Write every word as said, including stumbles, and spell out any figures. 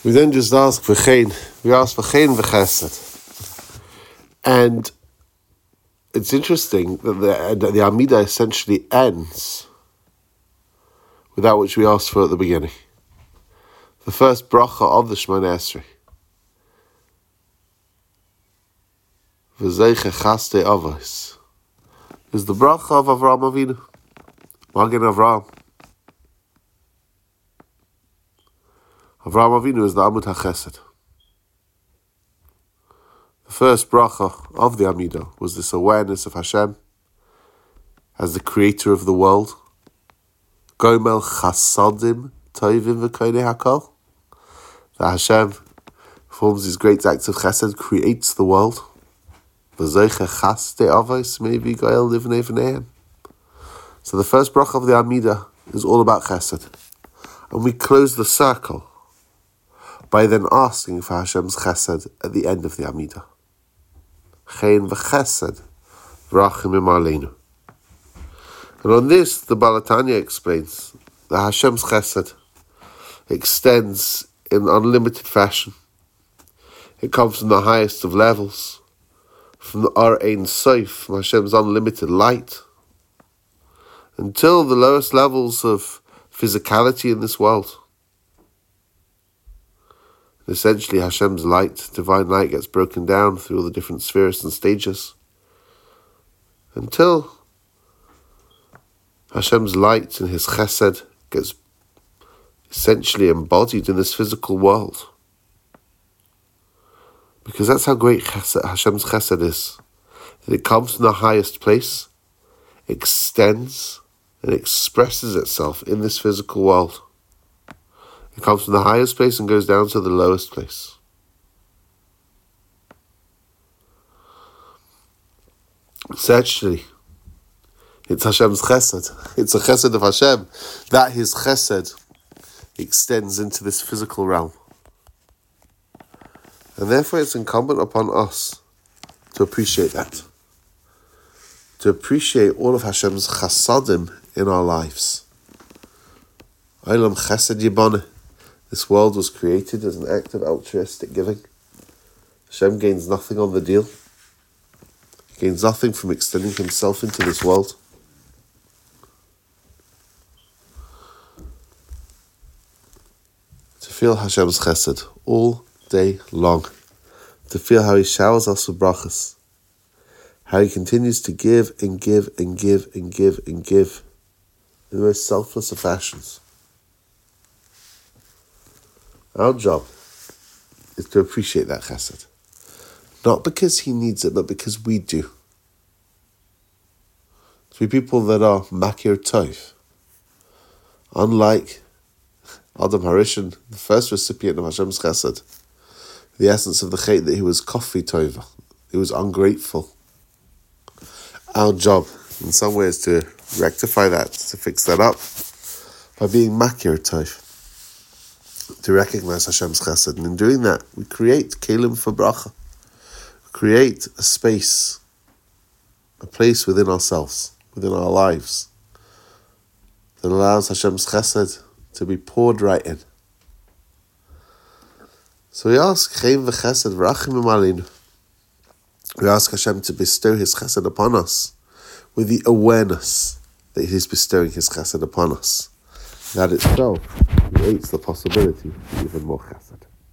We then just ask for chen. We ask for chen v'chesed. And it's interesting that the, that the Amidah essentially ends with that which we asked for at the beginning. The first bracha of the Shemoneh Esrei. V'zeiche chaste avos is the bracha of Avraham Avinu. Magen Avraham. Avraham Avinu is the Amud HaChesed. The first bracha of the Amidah was this awareness of Hashem as the creator of the world. Gomel chasadim tovim v'koinei hakol. That Hashem performs these great acts of chesed, creates the world. V'zoiche chaste avos maybe goel livnei v'neihem. So the first bracha of the Amidah is all about chesed. And we close the circle by then asking for Hashem's chesed at the end of the Amidah. Chen v'chesed v'rachimim aleinu. And on this, the Baal HaTanya explains that Hashem's chesed extends in unlimited fashion. It comes from the highest of levels, from the Ar Ein Sof, from Hashem's unlimited light, until the lowest levels of physicality in this world. And essentially, Hashem's light, divine light, gets broken down through all the different spheres and stages, until Hashem's light and His chesed gets essentially embodied in this physical world. Because that's how great chesed, Hashem's chesed is. That it comes from the highest place, extends, and expresses itself in this physical world. It comes from the highest place and goes down to the lowest place. Essentially, it's Hashem's chesed. It's a chesed of Hashem that His chesed extends into this physical realm. And therefore it's incumbent upon us to appreciate that. To appreciate all of Hashem's chasadim in our lives. Olam chesed yiboneh. This world was created as an act of altruistic giving. Hashem gains nothing on the deal. He gains nothing from extending Himself into this world. To feel Hashem's chesed all day long. To feel how He showers us with brachas. How He continues to give and give and give and give and give in the most selfless of fashions. Our job is to appreciate that chesed. Not because He needs it, but because we do. To be people that are makir tov. Unlike Adam Harishon, the first recipient of Hashem's chesed, the essence of the chait that he was kofi tova. He was ungrateful. Our job, in some ways, to rectify that, to fix that up, by being makir tov. To recognize Hashem's chesed. And in doing that, we create kelim for bracha. We create a space, a place within ourselves, within our lives, that allows Hashem's chesed to be poured right in. So we ask chen v'chesed v'rachimim aleinu. We ask Hashem to bestow His chesed upon us with the awareness that He's bestowing His chesed upon us. That itself creates the possibility for even more chesed.